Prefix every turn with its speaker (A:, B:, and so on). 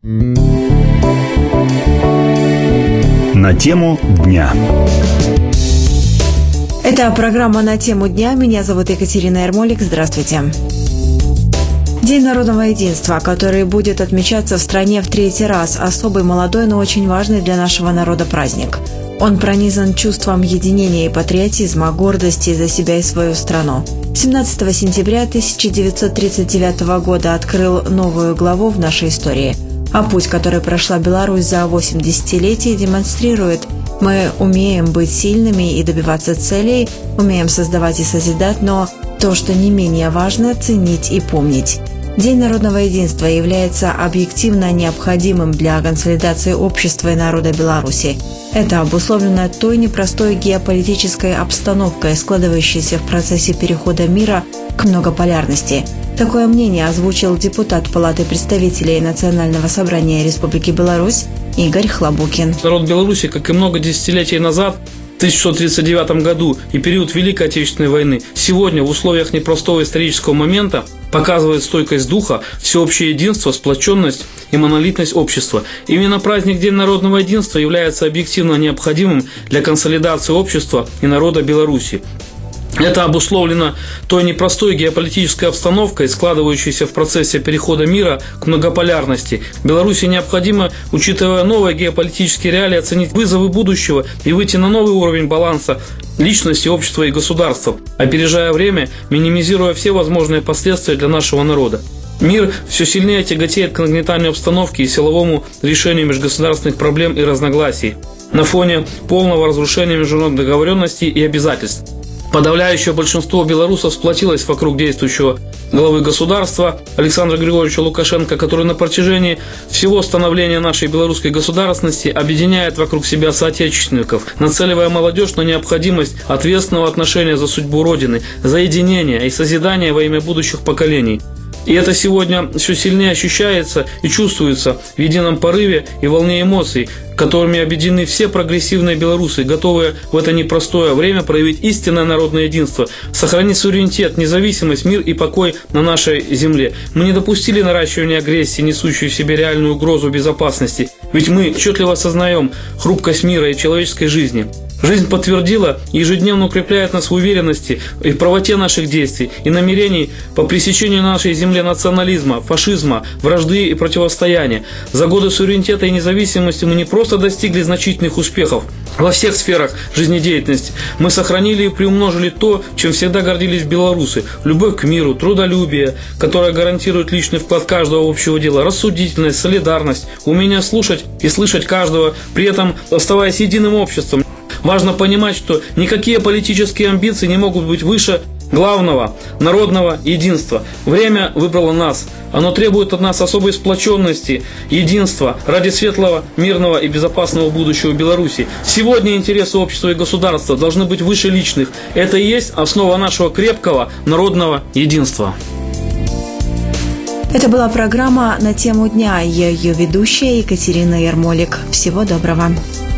A: На тему дня.
B: Это программа «На тему дня». Меня зовут Екатерина Ермолик. Здравствуйте. День народного единства, который будет отмечаться в стране в третий раз. Особый, молодой, но очень важный для нашего народа праздник. Он пронизан чувством единения и патриотизма, гордости за себя и свою страну. 17 сентября 1939 года открыл новую главу в нашей истории. А путь, который прошла Беларусь за 8 десятилетий, демонстрирует: мы умеем быть сильными и добиваться целей, умеем создавать и созидать, но то, что не менее важно, ценить и помнить. День народного единства является объективно необходимым для консолидации общества и народа Беларуси. Это обусловлено той непростой геополитической обстановкой, складывающейся в процессе перехода мира к многополярности. Такое мнение озвучил депутат Палаты представителей Национального собрания Республики Беларусь Игорь Хлобукин.
C: Народ Беларуси, как и много десятилетий назад, в 1639 году и период Великой Отечественной войны, сегодня в условиях непростого исторического момента показывает стойкость духа, всеобщее единство, сплоченность и монолитность общества. Именно праздник День народного единства является объективно необходимым для консолидации общества и народа Беларуси. Это обусловлено той непростой геополитической обстановкой, складывающейся в процессе перехода мира к многополярности. Беларуси необходимо, учитывая новые геополитические реалии, оценить вызовы будущего и выйти на новый уровень баланса личности, общества и государства, опережая время, минимизируя все возможные последствия для нашего народа. Мир все сильнее тяготеет к нагнетанию обстановки и силовому решению межгосударственных проблем и разногласий на фоне полного разрушения международных договоренностей и обязательств. Подавляющее большинство белорусов сплотилось вокруг действующего главы государства Александра Григорьевича Лукашенко, который на протяжении всего становления нашей белорусской государственности объединяет вокруг себя соотечественников, нацеливая молодежь на необходимость ответственного отношения за судьбу Родины, за единение и созидание во имя будущих поколений. И это сегодня все сильнее ощущается и чувствуется в едином порыве и волне эмоций, которыми объединены все прогрессивные белорусы, готовые в это непростое время проявить истинное народное единство, сохранить суверенитет, независимость, мир и покой на нашей земле. Мы не допустили наращивания агрессии, несущей в себе реальную угрозу безопасности, ведь мы отчетливо осознаем хрупкость мира и человеческой жизни. Жизнь подтвердила и ежедневно укрепляет нас в уверенности и в правоте наших действий и намерений по пресечению на нашей земле национализма, фашизма, вражды и противостояния. За годы суверенитета и независимости мы не просто достигли значительных успехов во всех сферах жизнедеятельности. Мы сохранили и приумножили то, чем всегда гордились белорусы: любовь к миру, трудолюбие, которое гарантирует личный вклад каждого в общего дела, рассудительность, солидарность, умение слушать и слышать каждого, при этом оставаясь единым обществом. Важно понимать, что никакие политические амбиции не могут быть выше главного – народного единства. Время выбрало нас. Оно требует от нас особой сплоченности, единства ради светлого, мирного и безопасного будущего Беларуси. Сегодня интересы общества и государства должны быть выше личных. Это и есть основа нашего крепкого народного единства.
B: Это была программа «На тему дня». Я ее ведущая Екатерина Ермолик. Всего доброго.